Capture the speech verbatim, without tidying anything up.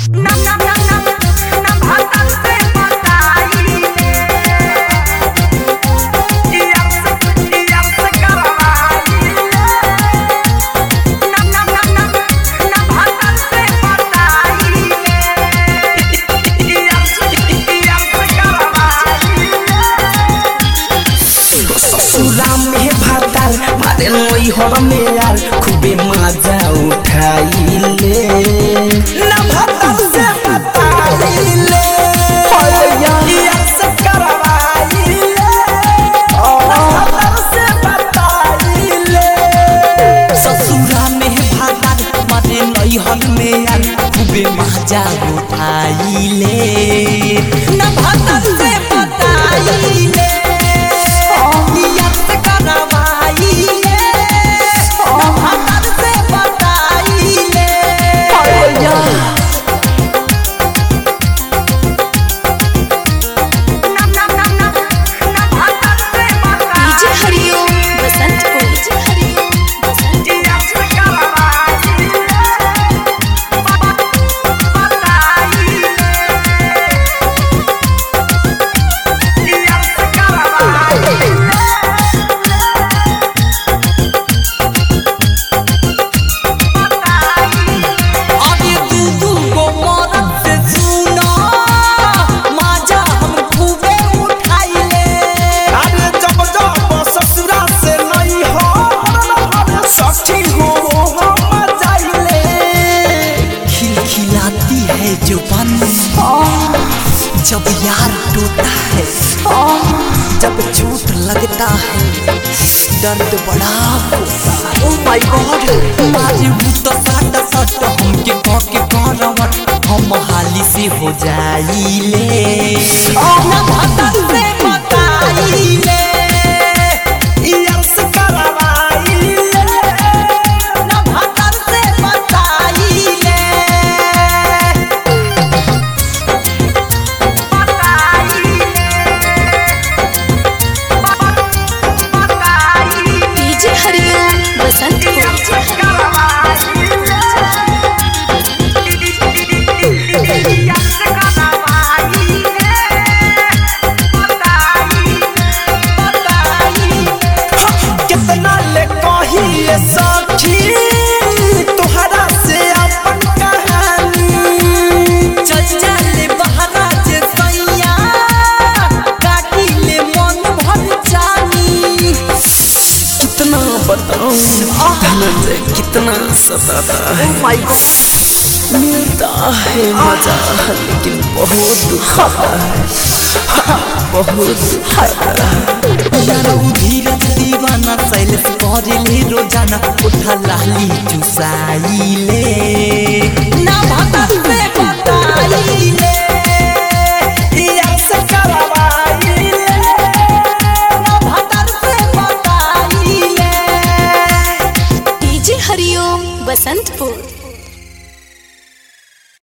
हवा में यार खूबे मजा उठाइले ना भतर से बताइले यार से करवाइले ना भतर से बताइले ससुरा में भातार मारे नई हल में यार खूबे मजा उठाइले ना भतर से बताइले यार से करवाइले जब यार टूटा है जब चोट लगता है दर्द बड़ा होता है। ओह माय गॉड मारे भूत साट साट हमके कह के करवट हम हाली से हो जाइले ना भतर से बताइले यार से करवाइले ना भतर से बताइले धनंजय कितना सताता है मिलता है मजा लेकिन बहुत दुखाता है बहुत दुखाता है यारो धीरज दीवाना शैलेश करेले रोजाना उठा लाली चुसाइले